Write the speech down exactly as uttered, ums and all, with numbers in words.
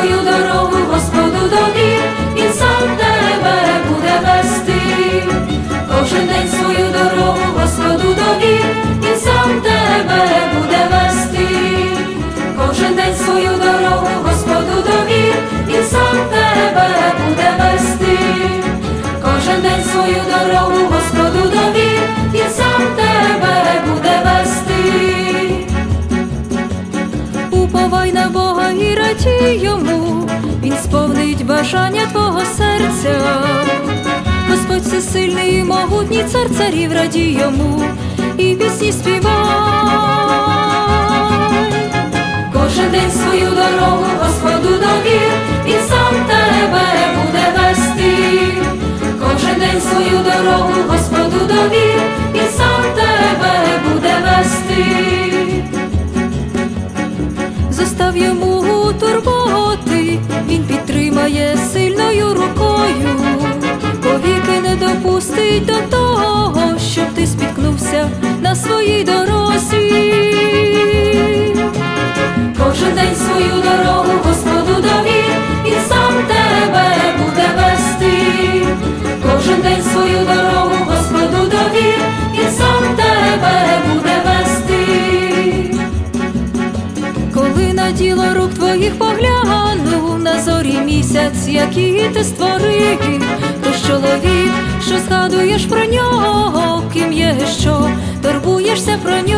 свою дорогу Господу довір, Він сам тебе буде вести. Кожен день свою дорогу Господу довір, Він сам тебе буде вести. Кожен день свою дорогу Господу довір, Він сам тебе буде вести. Кожен день свою дорогу Господу довір, Він сам тебе буде вести. Уповай на Бога і радій Йому, Він сповнить бажання твого серця. Господь всесильний і могутній, цар царів, радій Йому і пісні співай. Кожен день свою дорогу Господу довір, Він сам тебе буде вести. Кожен день свою дорогу Господу довір, Він сам тебе буде вести. Зостав йому турботи, Він підтримає сильною рукою, повіки не допустить до того, щоб ти спіткнувся на своїй дорозі. Кожен день свою дорогу Господу довір, Він сам тебе буде вести. Кожен день свою дорогу Господу довір, Він сам тебе буде вести. Коли на діло рук твоїх погляну, на зорі місяць, який ти створив, то ж чоловік, що згадуєш про нього, ким є, що турбуєшся про нього.